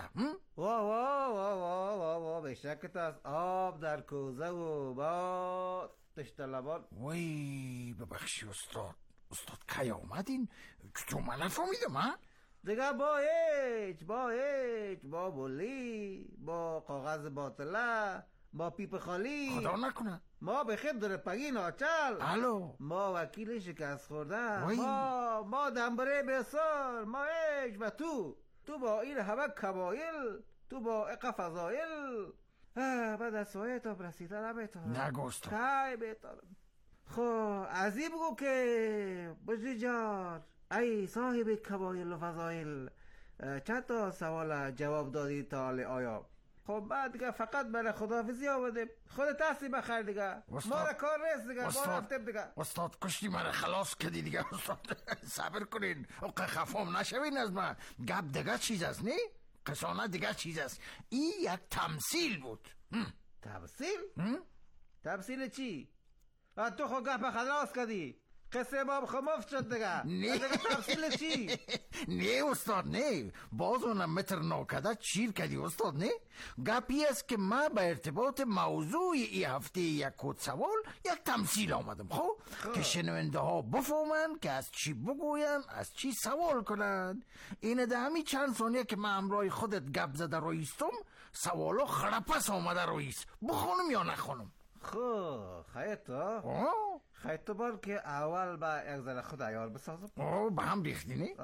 وا به شکت از آب در کوزه و با تشتلبان. وی ببخشی استاد کی آمدین؟ تو من نفهمیدم ها؟ دیگه با بولی، با کاغذ باطله، با پیپ خالی. خدا نکنه ما به خیر در پگی ناچل. الو ما وکیل شکست خورده. ما دنبره بسار. ما و تو با این همه کبایل، تو با اقا فضایل. بعد از سویه تا برسیده نمیتونم. نگوستم خیلی بیتارم. خب ازی بگو که بجی جار ای صاحب کبایل و فضایل، چند تا سوال جواب دادی تا آیا؟ خب بعد دیگه فقط برای خداحافظی آمده. خودت هستی بخیر دیگه، ما را کار نیست دیگه، ما رفتیم دیگه. استاد کشتی من خلاص کردی دیگه استاد. صبر کنین، خفام نشوین از من. گپ دیگه چیز است نه؟ قصانه دیگه چیز است. این یک تمثیل بود. تمثیل؟ تمثیل چی؟ تو خود گپ خلاص کردی، قصه ما خمفت شد دیگه. نه تمثیل چی؟ نه استاد نه، باز اونم متر ناکده چیر کردی استاد. نه گپی است که ما به ارتباط موضوع این هفته یک کد سوال یک تمثیل آمدم. خب که شنونده ها بفهمن که از چی بگوین، از چی سوال کنن. اینه ده همی چند ثانیه که من امرای خودت گپ زده رایستم، سوالو خرپس آمده رایست. بخونم یا نخونم؟ خب خیلی بار که اول با یک ذره خود عیار بسازم. با هم ریختی نه؟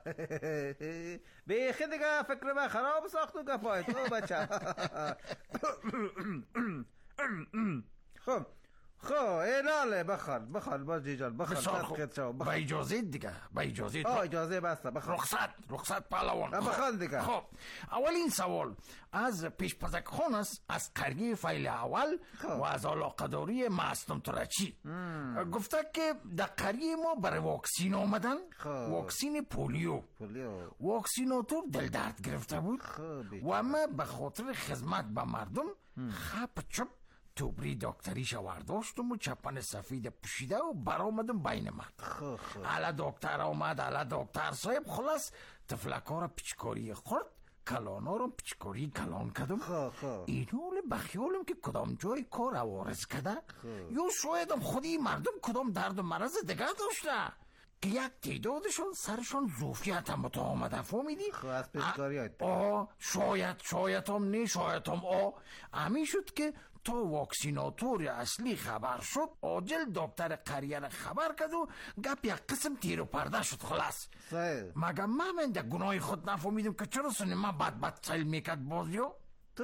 بیخی دیگه فکر من خراب ساخت و گفای تو بچه. خب ایناله بخال باز جیجان بخال با اجازه دیگه با اجازه اجازه بسته بخال رخصت پهلوان بخال دیگه. خب اولین سوال از پیشپزک خان است، از قریه فایل اول و از علاقه‌داری معصوم ترچی. گفته که در قریه ما برای واکسین آمدن، واکسین پولیو. واکسیناتور دل درد گرفته بود و ما به خاطر خدمت به مردم خپ چپ توبری دکتریش ورداشتم و چپن سفید پوشیده و برآمدم بین مرد. حالا دکتر آمد، حالا دکتر صاحب، خلاص تفلکا را پیچکاری خورد، کلانا را پیچکاری کلان کردم. اینول بخیالم که کدام جای کار عوارض کده یا شایدم خودی مردم کدام درد و مرض دیگه داشته که یک تعدادشون سرشون زوفیت هم بتا آمده. فهمیدی؟ از پیچکاری شاید هم نه، شاید هم همین شد که تا واکسیناتور اصلی خبر شد عاجل دکتر قریه را خبر کرد و گپ یک قسم تیر و پرده شد. خلاص مگه من در گناه خود نفهمیدم که چرا سنی من بد سیل میکرد بازیو؟ تو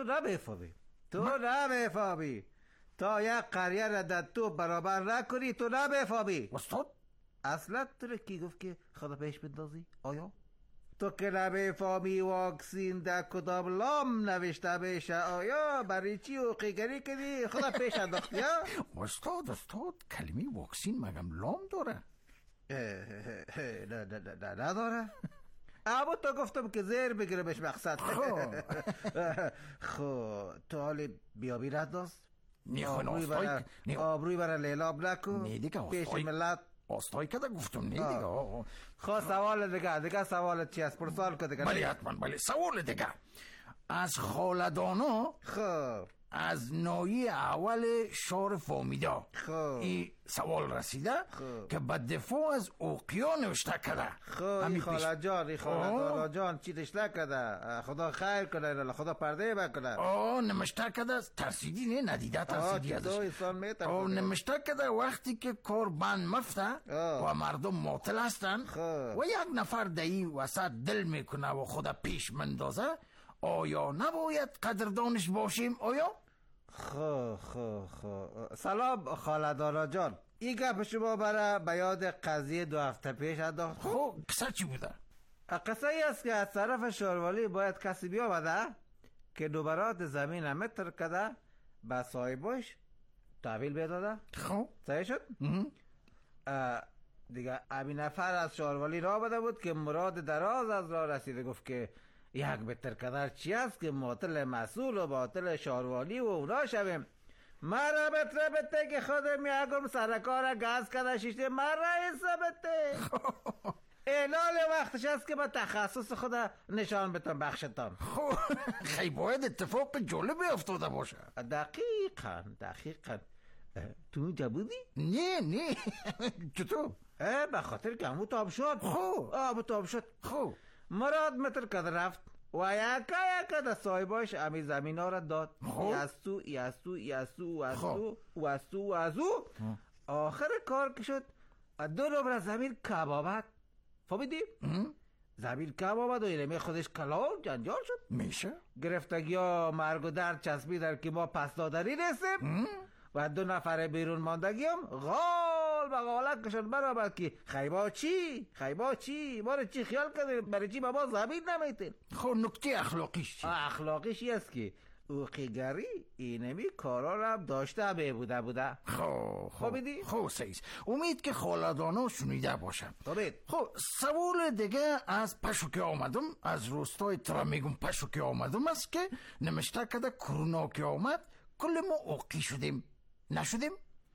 نبفهمی تا یک قریه را در تو برابر نکنی تو نبفهمی. استاد اصلا تو را کی گفت که خدا پیش بندازی؟ آیا؟ تو که نبفهمی واکسین در کدام لام نوشته بشه، آیا برای چی اوقیگری کردی خدا پیش انداختی؟ استاد کلمه واکسین مگم لام داره؟ نداره. اما تو گفتم که زیر بگیره بهش مقصد. خب تو حال بیابی نداست؟ آبروی برای لیلاب نکن پیش ملت. آستایی که گفتم نه دیگه. خب سوال دیگه سوالت چی است؟ پرسوال که دیگه. بله حتما سوال دیگه از خالدانا. خب از نوعی اول شعر فامیدا این سوال رسیده که به دفاع از اوقیا نوشته کرده. این خاله جان چیتش نکرده، خدا خیر کنه، خدا پرده بکنه. نمشته کرده ترسیدی نه ندیده ترسیدی ازش. نمشته کرده وقتی که کار بند مفته و مردم معطل هستن و یک نفر دایی وسط دل میکنه و خدا پیش مندازه، آیا نباید قدردانش باشیم؟ آیا؟ سلام خالدارا جان، این گپ شما برای بیاد قضیه 2 هفته پیش انداخت. قصه چی بوده؟ قصه ای است که از طرف شاروالی باید کسی بیامده که نمرات زمین متر کده به صاحبش تحویل بداده. صحیح شد؟ دیگه همین نفر از شاروالی را بده بود که مراد دراز از راه رسیده، گفت که یک بهتر کدر چی است که معطل مسئول و باطل شاروالی و اونا شویم. مرا بته که خودم یکم سرکار گاز کده شیشته مرا حسابته. اعلال وقتش است که با تخصص خود نشان بتم بخشتم. خیلی باید اتفاق جالبی افتاده باشه. دقیقا تو اینجا بودی؟ نه چطور؟ به خاطر که همون تاب شد. مراد متر کده رفت و یکا ده صاحباش امی زمین ها را داد. یستو آخر کار که شد 2 نمره زمین کبابت. فهمیدی؟ زمین کبابت و اینمی خودش کلان جنجال شد. میشه گرفتگی ها مرگ و درد چسبی در که ما پس دادنی رسیم و 2 نفر بیرون ماندگی هم غال و غالت کشن برابر که خیبا چی ما رو چی خیال کرده، برای چی بابا زمین نمیتین. نکته اخلاقیش چی؟ اخلاقیش این است که اوقیگری اینمی کارا رو هم داشته بوده. خوبیدی؟ سیز امید که خالدانا شنیده باشم. سوال دیگه از پشوکی آمدم، از روستای ترمیگم پشوکی آمدم است که نمشته کده کرونا که آمد کل ما اوقی شدیم نشدیم؟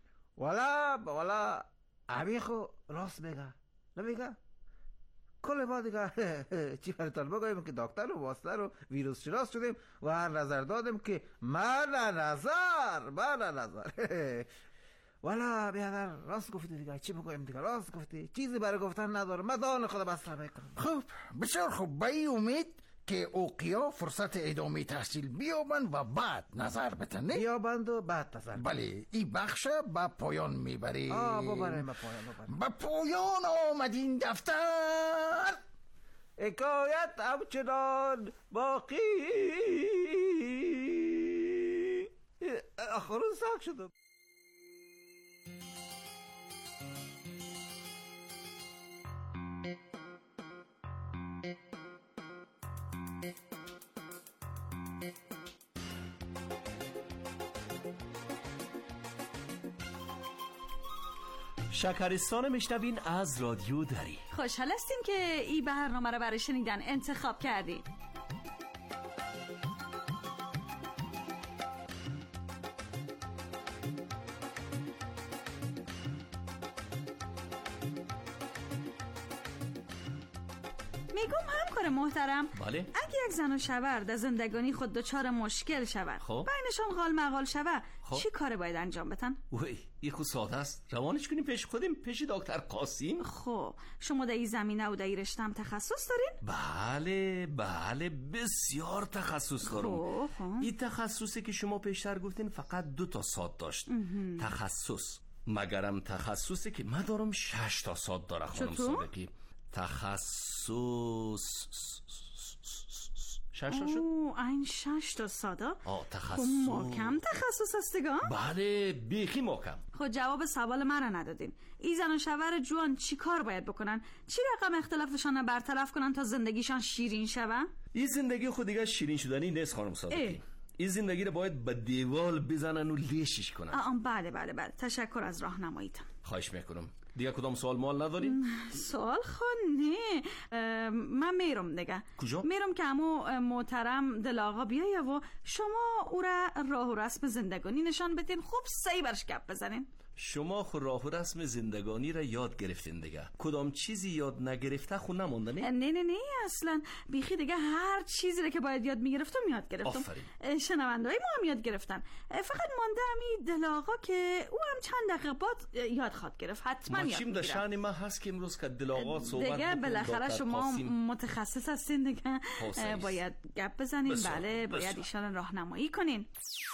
والا همین خو راست نمیگه کل ما دیگه چی براتون بگویم که دکتر و واسطه و ویروس شناس شدیم و هر نظر دادیم که من نظر والا بیادر راست گفتی دیگه، چی بگویم دیگه، راست گفتی، چیزی برای گفتن ندارم، مدان خدا بسته میکنم. بسیار خوب، با این امید که اوقیا فرصت ادامه تحصیل بیابند و بعد نظر بتن. بیابند و بعد نظر بتن. بله این بخش با پایان میبریم. ببریم با پایان آمد این دفتر. حکایت همچنان باقی. خروساک شدم. شکرستان میشنوین از رادیو دری. خوشحال هستیم که این برنامه رو برای شنیدن انتخاب کردید. میگم همکار محترم، بله؟ اگه یک زن و شوهر در زندگانی خود دچار مشکل شود، بینشان غال مغال شود، چی کار باید انجام بدن؟ وای این خود ساده است. روانش کنیم پیش خودیم، پیش دکتر قاسم. خب شما در این زمینه و در این رشته هم تخصص دارین؟ بله بسیار تخصص دارم. این تخصصی که شما پیشتر گفتین فقط 2 ساعت داشت. تخصص مگرم تخصصی که من دارم 6 ساعت داره خانم صادقی. تخصص 6 شد؟ این 6 ساعت؟ تخصص محکم تخصص هستگاه؟ بله بیخی محکم. خب جواب سوال من را ندادین. این زن و شوهر جوان چی کار باید بکنن؟ چی رقم اختلافشان را برطرف کنن تا زندگیشان شیرین شود؟ این زندگی خود دیگه شیرین شدنی نیست خانم صادقی. این زندگی رو باید به دیوال بزنن و لیشش کنن. بله تشکر از راهنماییتان. خواهش میکنم. دیگه کدام سوال مال نداری؟ سوال نه. من میرم دیگه. کجا؟ میرم که امو محترم دل آقا بیایه و شما او را راه و رسم زندگانی نشان بدین، خوب سی برش گپ بزنین. شما خود راه و رسم زندگانی را یاد گرفتین دیگه. کدام چیزی یاد نگرفته خود نمونده نه؟ نه اصلا بیخی دیگه هر چیزی را که باید یاد میگرفتم یاد گرفتم. آفرین. شنونده‌های ما هم یاد گرفتن. فقط مانده امی دل آقا که او هم چند دقیقه بعد یاد خواد گرفت. حتما یاد میگیرم. ما شأن ما هست که امروز که دل آقا صحبت دیگه بالاخره شما متخصص هستین دیگه. باید گپ بزنین. بله باید ایشان راهنمایی کنین.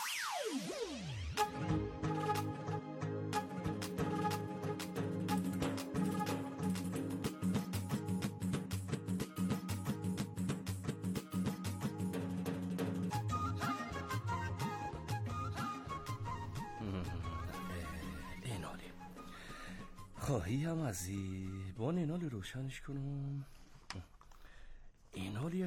خواهی هم از با اینال روشنش کنم. اینال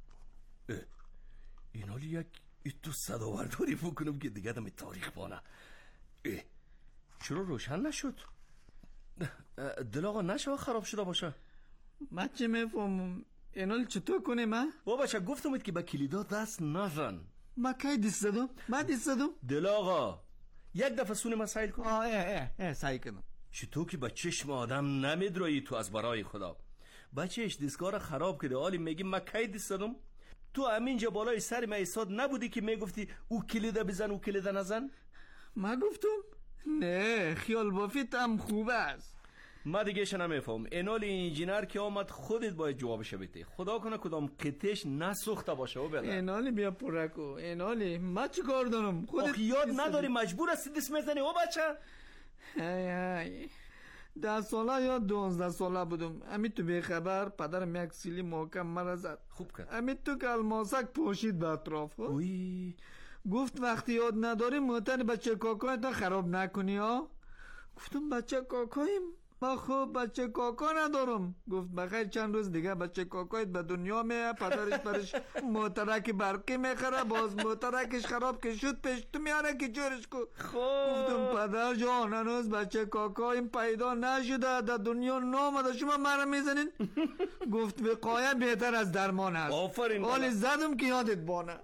یک تو صداورداری بکنم که دیگه دم تاریخ بانه. چرا روشن نشد؟ دل آقا نشه خراب شده باشه. من چه میفهمم اینال چطور کنه من؟ بابا چه گفتمت که با کلیدا دست نزن. من کی دست زدم؟ من دست زدم؟ دل آقا یک دفعه سون مسائل کن. سعی کنم. چطور که با چشم آدم نمیدرایی تو از برای خدا؟ بچهش دستگاه خراب کرده، حالی میگی من کی دست زدم؟ تو همینجا بالای سر من ایستاد نبودی که میگفتی او کلیده بزن او کلیده نزن؟ من گفتم؟ نه خیال بافیت هم خوب است. ما دیگه شو نمیفهم. اینال انجینر که آمد خودت باید جوابش بدی. خدا کنه کدام قطعش نسوخته باشه و بله. اینالی بیا پرکو. اینالی من چی کار دارم؟ خودت یاد نداری مجبور هستی دست میزنی او بچه. ای 10 ساله یا 12 ساله بودم. امی تو بیخبر پدرم یک سیلی محکم مرا زد. خوب کرد. امی تو که الماسک پوشید به اطراف. گفت وقتی یاد نداری موتر بچه کاکای تا خراب نکنی ها. گفتم بچه کاکایم؟ ما خوب بچه کاکا ندارم. گفت بخیر چند روز دیگه بچه کاکایت به دنیا میه، پدرش برش موترک برقی میخره، باز موترکش خراب که شد پیش تو میاره که جورش کو. گفتم پدر جان هنوز بچه کاکایم پیدا نشده، در دنیا نامده، شما مرا میزنین؟ گفت وقایه بهتر از درمان است. آفرین. حالی زدم که یادت بانه.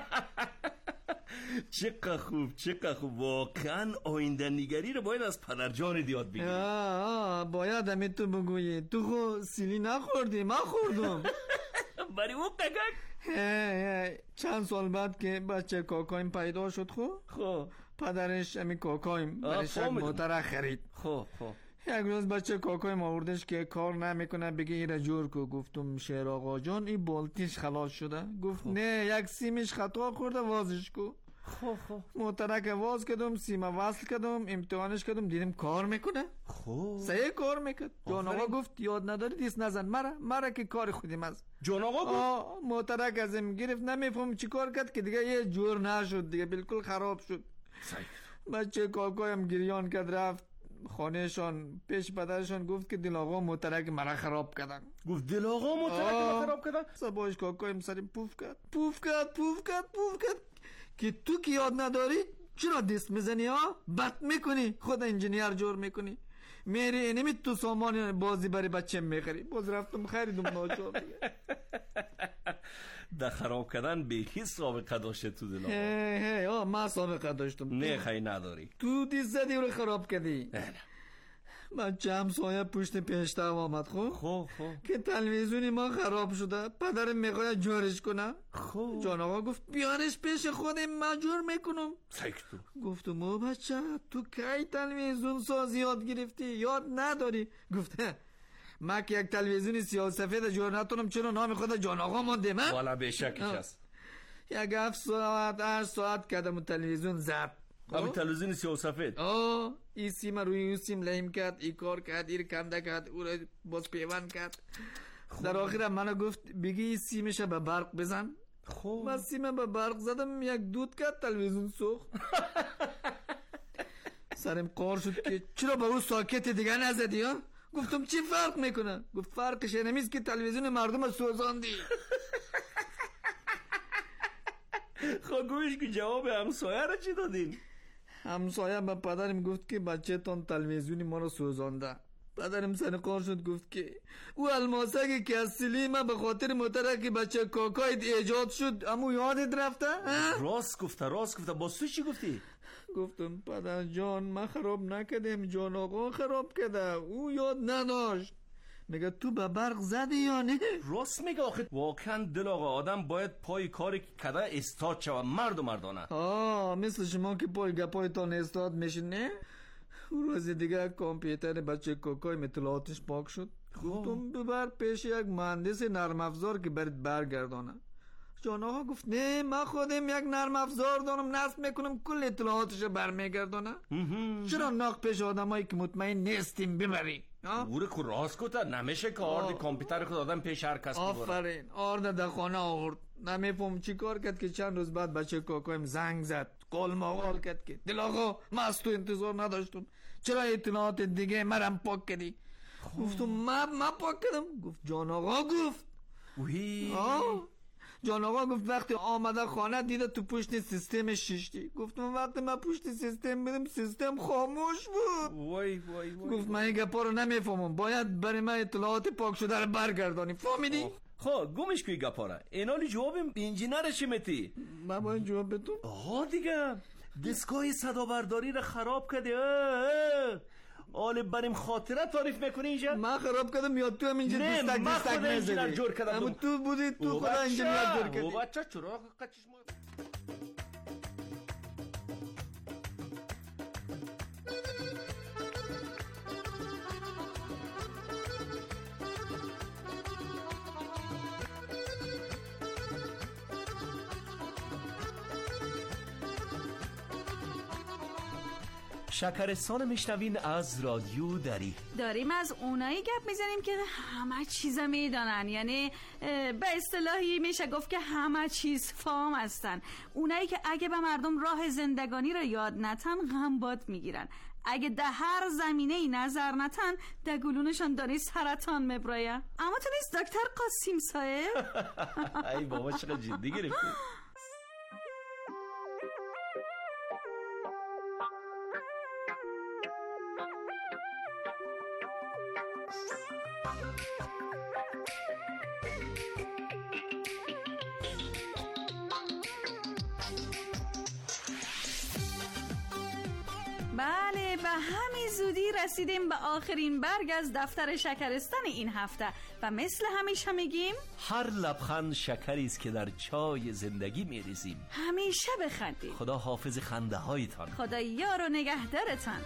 چقدر خوب. واقعا آینده نگری رو باید از پدر جان یاد بگیری. باید همی تو بگویی تو خو سیلی نخوردی، من خوردم. بری او قگک. چند سال بعد که بچه کاکایم پیدا شد خب پدرش همی کاکایم برش یک موتر خرید. خب یک روز بچه کاکایم آوردش که کار نمیکنه بگه ایره جور کو. گفتم شیر آقا جان این بولتیش خلاص شده. گفت نه یک سیمش خطا خورده وازش کو. موترک واز کردم، سیم وصل کردم، امتحانش کردم، دیدم کار میکنه. صحیح کار میکرد. جان آقا گفت یاد نداری دیست نزن. مرا که کار خودیم از جان آقا گفت موترک ازم گرفت، نمیفهم چی کار کرد که دیگه یه جور نشد، دیگه بالکل خراب شد. بچه کاکایم گریان کرد رفت خانهشان. پیش پدرشان گفت که دل آقا محترک مرا خراب کردن. گفت دل آقا محترک مرا خراب کردن؟ صبحش کاکایم سریم پوف کرد که تو که یاد نداری چرا دست میزنی ها؟ بد میکنی، خود انجینیر جور میکنی، میری اینمی تو سامان بازی برای بچه میخری. باز رفتم خریدم ناچار. در خراب کردن بیکی سابقه داشته تو دل آقا؟ من سابقه داشتم. نه خیلی نداری. تو دیست زدی رو خراب کردی. بچه همسایه پشت پیشتر آمد. خب که تلویزیونی ما خراب شده، پدرم میخواد جورش کنه. جان آقا گفت بیارش پیش خودم مجور میکنم. سکتو. گفتم بچه تو کی تلویزیون سازی یاد گرفتی؟ یاد نداری؟ گفته من که یک تلویزیون سیاه سفید جور نتونم چرا نام خود جان آقا مانده من؟ والا به شکش هست. یک 7 ساعت 8 ساعت کردم تلویزیون زد. همین تلویزیون سیاه سفید. این سیم روی اون سیم لحیم کرد، این کار کرد، این کنده کرد، او را باز پیوند کرد. در آخر منو گفت بگی این سیمش به برق بزن. من سیم به برق زدم، یک دود کرد، تلویزیون سوخت. سرم قار شد که چرا با اون ساکت دیگه نزدی ها؟ گفتم چی فرق میکنه؟ گفت فرقش اینمیست که تلویزیون مردم سوزاندی. خب گوش که جواب همسایه را چی دادین؟ همسایه به پدرم گفت که بچه تان تلویزیونی ما رو سوزانده. پدرم سرقار شد گفت که او الماسکی که از سلیمه به خاطر مترک بچه کاکایت ایجاد شد امو یادت رفته؟ راست گفته باز تو چی گفتی؟ گفتم پدر جان من خراب نکردم، جان آقا خراب کرده، او یاد نداشت. میگه تو به برق زدی یا نه؟ راست میگه آخه واقعا دل آقا آدم باید پای کاری کده استاد شود، مرد و مردانه. مثل شما که پای گپای تان استاد میشین نه؟ روز دیگه کامپیوتر بچه کاکای اطلاعاتش پاک شد. گفتم ببر پیش یک مهندس نرم افزار که برات برگردانه. جان آقا گفت نه من خودم یک نرم افزار دارم، نصب میکنم کل اطلاعاتش برمیگردانه. چرا ناق پیش آدمایی که مطمئن نیستیم ببری؟ اوره که راست گفته نمیشه که آرد کامپیوتر خود آدم پیش هر کس ببره. آفرین آرد در خانه آورد. نمیفهم چی کار کرد که چند روز بعد بچه کاکایم زنگ زد قول مقال کرد که دل آقا من از تو انتظار نداشتم، چرا اطلاعات دیگه مرم پاک کردی؟ گفتم من پاک کردم؟ گفت جان آقا گفت. جان آقا گفت وقتی آمده خانه دیده تو پشت سیستم شیشتی. گفتم وقتی من پشت سیستم بدم سیستم خاموش بود. وای گفت من این گپا رو نمیفهمم، باید برای من اطلاعات پاک شده رو برگردانی. فهمیدی؟ خب گمش کوی گپا رو. اینالی جواب انجینر چی میتی؟ من باید جواب بدم؟ دیگه دستگاه صدا برداری رو خراب کرده. آله بریم خاطره تعریف میکنی اینجا؟ من خراب کردم یا تو هم اینجا دستک من خود انجینر جور کردم. اما تو بودی تو خود انجینر جور کردی. بچه چرا قچش ما شکرستان میشنوین از رادیو دری. داریم از اونایی گپ میزنیم که همه چیز میدانن، یعنی به اصطلاحی میشه گفت که همه چیز فهم هستن. اونایی که اگه به مردم راه زندگانی رو یاد نتن غمباد میگیرن، اگه ده هر زمینه ای نظر نتن ده گلونشان داری سرطان مبرایه. اما تو نیست دکتر قاسم صاحب؟ ای بابا چقدر جدی گرفتی. بله به همین زودی رسیدیم به آخرین برگ از دفتر شکرستان این هفته و مثل همیشه میگیم هر لبخند شکری است که در چای زندگی میریزیم. همیشه بخندید. خدا حافظ خنده هایتان. خدا یار و نگهدارتان.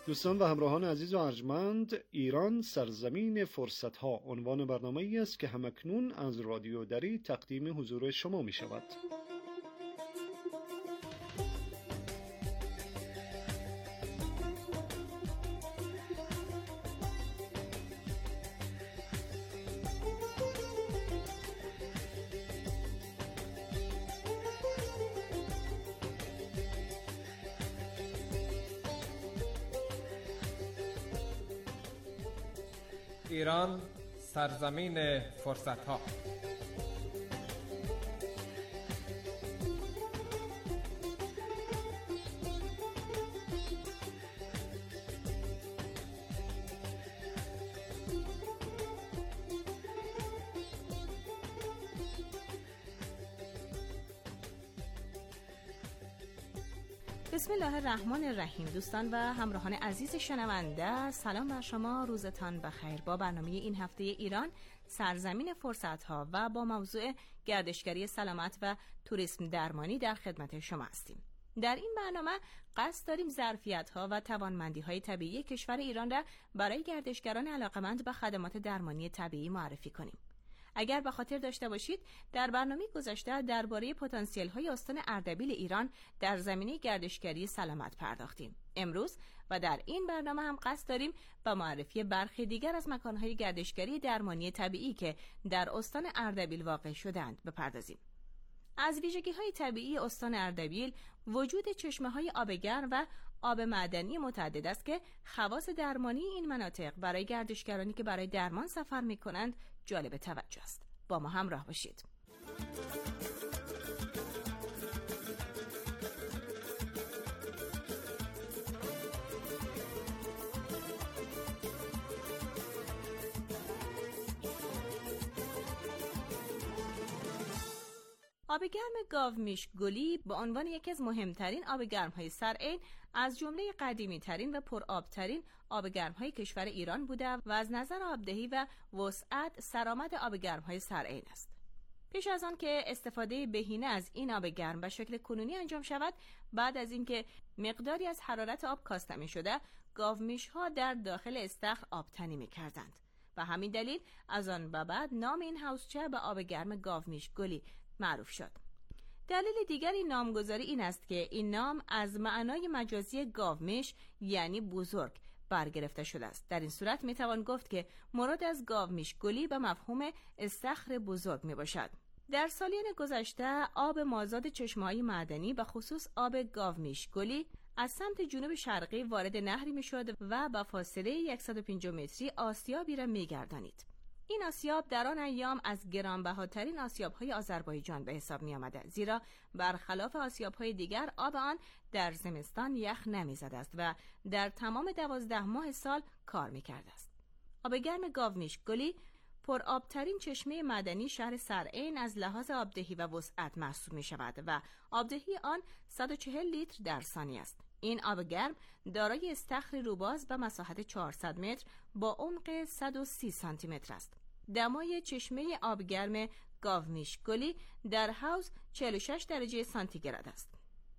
دوستان و همراهان عزیز و ارجمند، ایران سرزمین فرصت‌ها عنوان برنامه‌ای است که همکنون از رادیو دری تقدیم حضور شما می شود. ایران سرزمین فرصت‌ها. بسم الله الرحمن الرحیم. دوستان و همراهان عزیز شنونده، سلام بر شما، روزتان بخیر. با برنامه این هفته ایران سرزمین فرصت‌ها و با موضوع گردشگری سلامت و توریسم درمانی در خدمت شما هستیم. در این برنامه قصد داریم ظرفیت‌ها و توانمندی‌های طبیعی کشور ایران را برای گردشگران علاقه‌مند به خدمات درمانی طبیعی معرفی کنیم. اگر به خاطر داشته باشید، در برنامه گذشته درباره پتانسیل‌های استان اردبیل ایران در زمینه گردشگری سلامت پرداختیم. امروز و در این برنامه هم قصد داریم به معرفی برخی دیگر از مکان‌های گردشگری درمانی طبیعی که در استان اردبیل واقع شده‌اند بپردازیم. از ویژگی‌های طبیعی استان اردبیل وجود چشمه‌های آب گرم و آب معدنی متعدد است که خواص درمانی این مناطق برای گردشگرانی که برای درمان سفر می‌کنند جالب توجه است. با ما همراه باشید. آب گرم گاومیش گلی به عنوان یکی از مهمترین آب گرم‌های سرعین از جمله قدیمی‌ترین و پرآب‌ترین آب گرم‌های کشور ایران بوده و از نظر آبدهی و وسعت سرآمد آب گرم‌های سرعین است. پیش از آن که استفاده بهینه از این آب گرم به شکل کنونی انجام شود، بعد از اینکه مقداری از حرارت آب کاسته می‌شده، گاومیش‌ها در داخل استخر آبتنی می‌کردند. و همین دلیل از آن به بعد نام این حوضچه به آب گرم گاومیش گلی معروف شد. دلیل دیگری نامگذاری این است که این نام از معنای مجازی گاومیش یعنی بزرگ برگرفته شده است. در این صورت میتوان گفت که مراد از گاومیش گلی به مفهوم استخر بزرگ می باشد. در سالیان گذشته آب مازاد چشمه‌های معدنی به خصوص آب گاومیش گلی از سمت جنوب شرقی وارد نهری می شد و با فاصله 150 متری آسیابی را می گردانید. این آسیاب در آن ایام از گرانبهاترین آسیاب‌های آذربایجان به حساب می آمده، زیرا برخلاف آسیاب‌های دیگر آب آن در زمستان یخ نمی‌زد است و در تمام 12 ماه سال کار می‌کرده است. آب گرم گاومیش گلی پرآبترین چشمه معدنی شهر سرعین از لحاظ آبدهی و وسعت محسوب می‌شود و آبدهی آن 140 لیتر در ثانیه است. این آب گرم دارای استخر روباز به مساحت 400 متر با عمق 130 سانتی متر است. دمای چشمه آب گرم گاومیش گلی در حوض 46 درجه سانتیگراد است.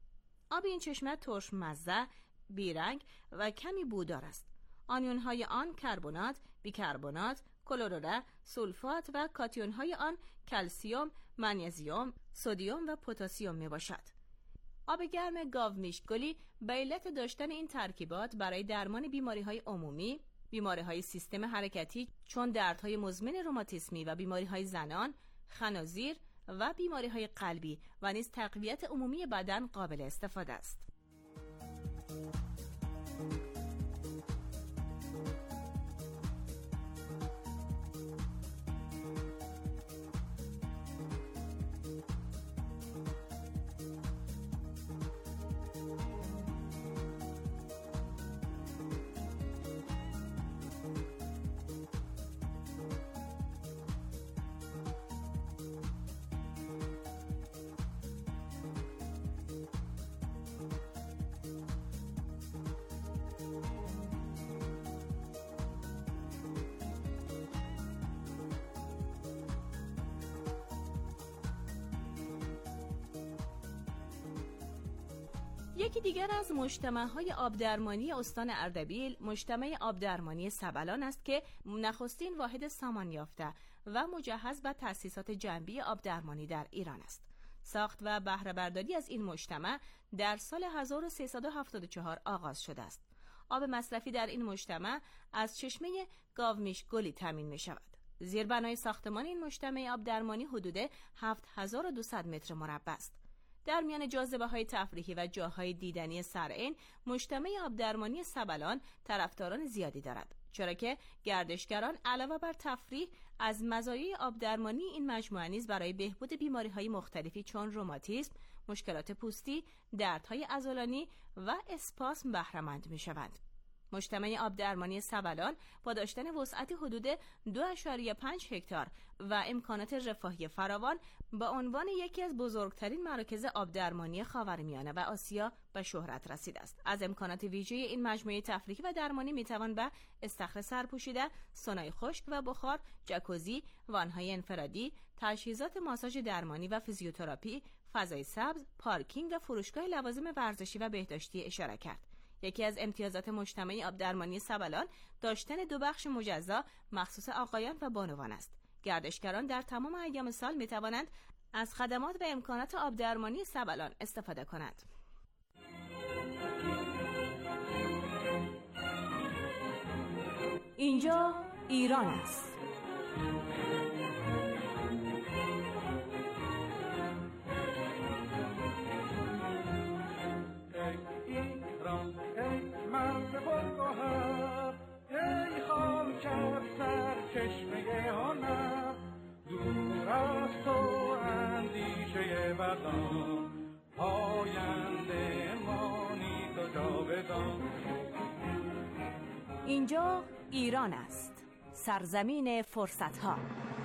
آب این چشمه ترش مزه، بیرنگ و کمی بودار است. آنیون‌های آن کربنات، بیکربنات، کلورور، سولفات و کاتیون‌های آن کلسیم، منیزیم، سدیم و پتاسیم میباشد. آب گرم گاومیش گلی به علت داشتن این ترکیبات برای درمان بیماری‌های عمومی، بیماری‌های سیستم حرکتی چون دردهای مزمن روماتیسمی و بیماری‌های زنان، خنازیر و بیماری‌های قلبی و نیز تقویت عمومی بدن قابل استفاده است. یکی دیگر از مجتمع‌های آبدرمانی استان اردبیل مجتمع آبدرمانی سبلان است که نخستین واحد سامان یافته و مجهز به تأسیسات جنبی آبدرمانی در ایران است. ساخت و بهره برداری از این مجتمع در سال 1374 آغاز شده است. آب مصرفی در این مجتمع از چشمه گاومیش گلی تامین می شود. زیربنای ساختمان این مجتمع آبدرمانی حدود 7200 متر مربع است. در میان جاذبه‌های تفریحی و جاهای دیدنی سرعین، مجتمع آبدرمانی سبلان طرفداران زیادی دارد، چرا که گردشگران علاوه بر تفریح از مزایای آبدرمانی این مجموعه نیز برای بهبود بیماری‌های مختلفی چون روماتیسم، مشکلات پوستی، دردهای عضلانی و اسپاسم بهره‌مند می‌شوند. مجتمع آبدرمانی سبلان با داشتن وسعتی حدود 2.5 هکتار و امکانات رفاهی فراوان به عنوان یکی از بزرگترین مراکز آبدرمانی خاورمیانه و آسیا به شهرت رسیده است. از امکانات ویژه این مجموعه تفریحی و درمانی میتوان به استخر سرپوشیده، سونای خشک و بخار، جکوزی، وانهای انفرادی، تجهیزات ماساژ درمانی و فیزیوتراپی، فضای سبز، پارکینگ و فروشگاه لوازم ورزشی و بهداشتی اشاره کرد. یکی از امتیازات مجتمع آبدرمانی سبلان داشتن 2 بخش مجزا مخصوص آقایان و بانوان است. گردشگران در تمام ایام سال می توانند از خدمات و امکانات آبدرمانی سبلان استفاده کنند. اینجا ایران است. چشمه هنر دور از تو اندیشه بدان پاینده مانی تو جاودان. اینجا ایران است، سرزمین فرصت‌ها.